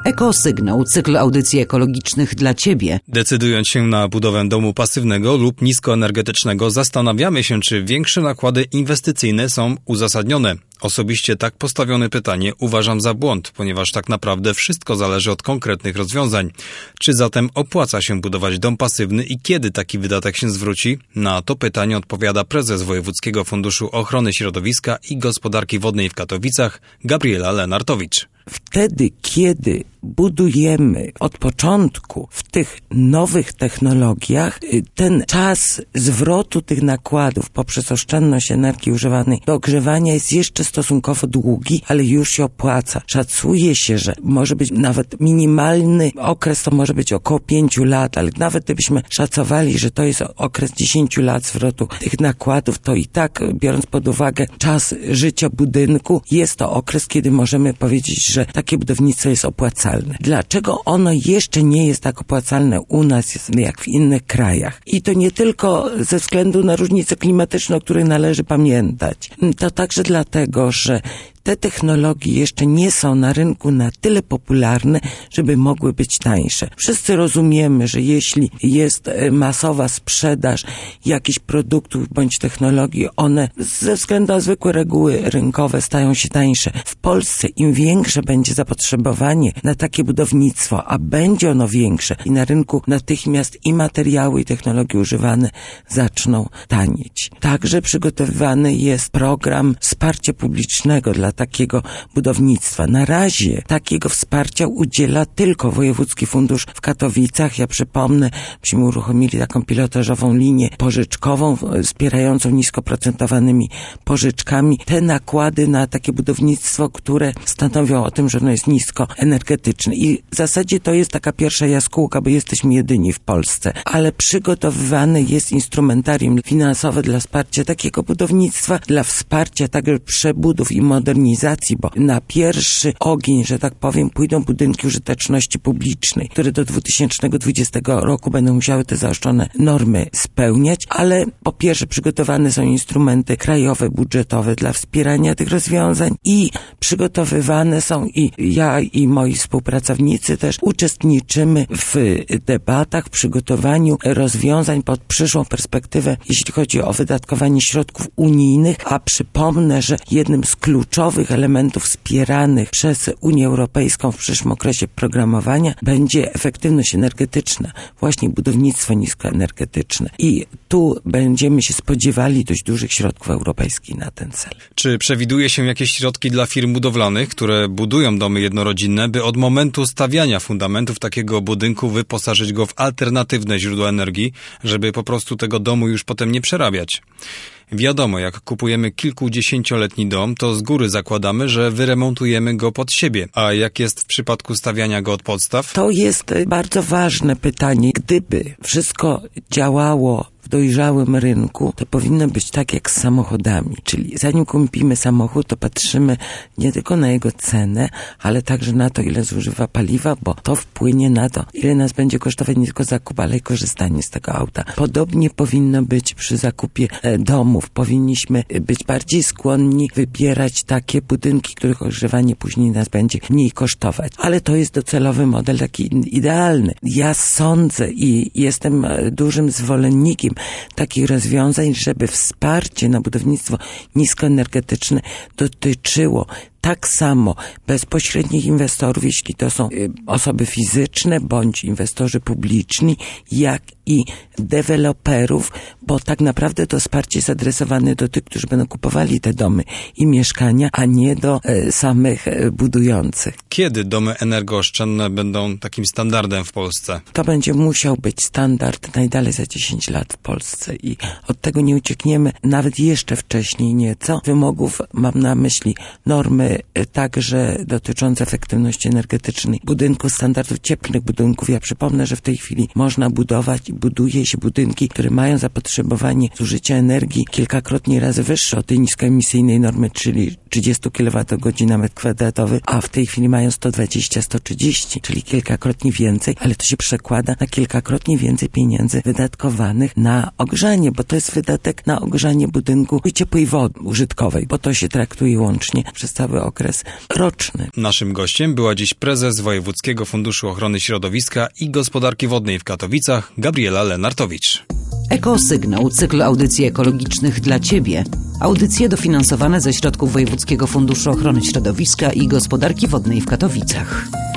Ekosygnał, cykl audycji ekologicznych dla Ciebie. Decydując się na budowę domu pasywnego lub niskoenergetycznego, zastanawiamy się, czy większe nakłady inwestycyjne są uzasadnione. Osobiście tak postawione pytanie uważam za błąd, ponieważ tak naprawdę wszystko zależy od konkretnych rozwiązań. Czy zatem opłaca się budować dom pasywny i kiedy taki wydatek się zwróci? Na to pytanie odpowiada prezes Wojewódzkiego Funduszu Ochrony Środowiska i Gospodarki Wodnej w Katowicach, Gabriela Lenartowicz. Wtedy, kiedy budujemy od początku w tych nowych technologiach, ten czas zwrotu tych nakładów poprzez oszczędność energii używanej do ogrzewania jest jeszcze stosunkowo długi, ale już się opłaca. Szacuje się, że może być nawet minimalny okres, to może być około 5 lat, ale nawet gdybyśmy szacowali, że to jest okres 10 lat zwrotu tych nakładów, to i tak, biorąc pod uwagę czas życia budynku, jest to okres, kiedy możemy powiedzieć, że takie budownictwo jest opłacalne. Dlaczego ono jeszcze nie jest tak opłacalne u nas jak w innych krajach? I to nie tylko ze względu na różnice klimatyczne, o których należy pamiętać. To także dlatego, że te technologie jeszcze nie są na rynku na tyle popularne, żeby mogły być tańsze. Wszyscy rozumiemy, że jeśli jest masowa sprzedaż jakichś produktów bądź technologii, one ze względu na zwykłe reguły rynkowe stają się tańsze. W Polsce im większe będzie zapotrzebowanie na takie budownictwo, a będzie ono większe i na rynku natychmiast i materiały i technologie używane zaczną tanieć. Także przygotowywany jest program wsparcia publicznego dla takiego budownictwa. Na razie takiego wsparcia udziela tylko Wojewódzki Fundusz w Katowicach. Ja przypomnę, myśmy uruchomili taką pilotażową linię pożyczkową wspierającą niskoprocentowanymi pożyczkami. Te nakłady na takie budownictwo, które stanowią o tym, że ono jest niskoenergetyczne. I w zasadzie to jest taka pierwsza jaskółka, bo jesteśmy jedyni w Polsce. Ale przygotowywane jest instrumentarium finansowe dla wsparcia takiego budownictwa, dla wsparcia także przebudów i modernizacji, bo na pierwszy ogień, że tak powiem, pójdą budynki użyteczności publicznej, które do 2020 roku będą musiały te zaostrzone normy spełniać, ale po pierwsze przygotowane są instrumenty krajowe, budżetowe dla wspierania tych rozwiązań i przygotowywane są i ja i moi współpracownicy też uczestniczymy w debatach, w przygotowaniu rozwiązań pod przyszłą perspektywę, jeśli chodzi o wydatkowanie środków unijnych, a przypomnę, że jednym z kluczowych elementów wspieranych przez Unię Europejską w przyszłym okresie programowania będzie efektywność energetyczna, właśnie budownictwo niskoenergetyczne. I tu będziemy się spodziewali dość dużych środków europejskich na ten cel. Czy przewiduje się jakieś środki dla firm budowlanych, które budują domy jednorodzinne, by od momentu stawiania fundamentów takiego budynku wyposażyć go w alternatywne źródła energii, żeby po prostu tego domu już potem nie przerabiać? Wiadomo, jak kupujemy kilkudziesięcioletni dom, to z góry zakładamy, że wyremontujemy go pod siebie. A jak jest w przypadku stawiania go od podstaw? To jest bardzo ważne pytanie. Gdyby wszystko działało w dojrzałym rynku, to powinno być tak jak z samochodami. Czyli zanim kupimy samochód, to patrzymy nie tylko na jego cenę, ale także na to, ile zużywa paliwa, bo to wpłynie na to, ile nas będzie kosztować nie tylko zakup, ale i korzystanie z tego auta. Podobnie powinno być przy zakupie domów. Powinniśmy być bardziej skłonni wybierać takie budynki, których ogrzewanie później nas będzie mniej kosztować. Ale to jest docelowy model taki idealny. Ja sądzę i jestem dużym zwolennikiem takich rozwiązań, żeby wsparcie na budownictwo niskoenergetyczne dotyczyło tak samo bezpośrednich inwestorów, jeśli to są osoby fizyczne bądź inwestorzy publiczni, jak i deweloperów, bo tak naprawdę to wsparcie jest adresowane do tych, którzy będą kupowali te domy i mieszkania, a nie do samych budujących. Kiedy domy energooszczędne będą takim standardem w Polsce? To będzie musiał być standard najdalej za 10 lat w Polsce i od tego nie uciekniemy, nawet jeszcze wcześniej nieco. Wymogów mam na myśli normy także dotyczące efektywności energetycznej budynków, standardów cieplnych budynków. Ja przypomnę, że w tej chwili można budować i buduje się budynki, które mają zapotrzebowanie zużycia energii kilkakrotnie razy wyższe od tej niskoemisyjnej normy, czyli 30 kWh na metr kwadratowy, a w tej chwili mają 120-130, czyli kilkakrotnie więcej, ale to się przekłada na kilkakrotnie więcej pieniędzy wydatkowanych na ogrzanie, bo to jest wydatek na ogrzanie budynku i ciepłej wody użytkowej, bo to się traktuje łącznie przez cały okres roczny. Naszym gościem była dziś prezes Wojewódzkiego Funduszu Ochrony Środowiska i Gospodarki Wodnej w Katowicach, Gabriela Lenartowicz. Ekosygnał, cykl audycji ekologicznych dla Ciebie. Audycje dofinansowane ze środków Wojewódzkiego Funduszu Ochrony Środowiska i Gospodarki Wodnej w Katowicach.